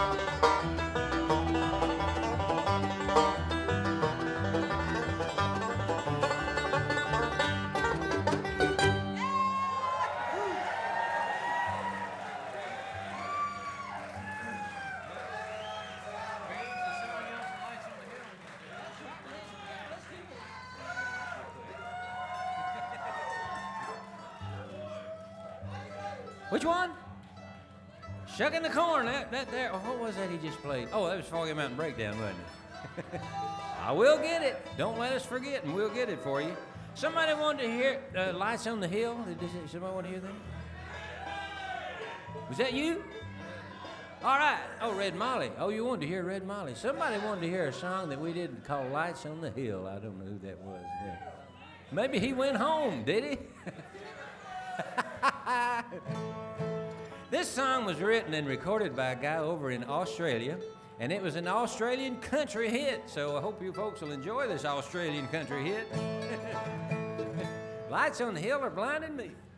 Which one? Shucking the Corn. That there. Oh, what was that he just played? Oh, that was Foggy Mountain Breakdown, wasn't it? I will get it. Don't let us forget, and we'll get it for you. Somebody wanted to hear Lights on the Hill. Did somebody want to hear that? Was that you? All right. Oh, Red Molly. Oh, you wanted to hear Red Molly. Somebody wanted to hear a song that we did called Lights on the Hill. I don't know who that was. Yeah. Maybe he went home, did he? This song was written and recorded by a guy over in Australia, and it was an Australian country hit, so I hope you folks will enjoy this Australian country hit. Lights on the Hill are blinding me.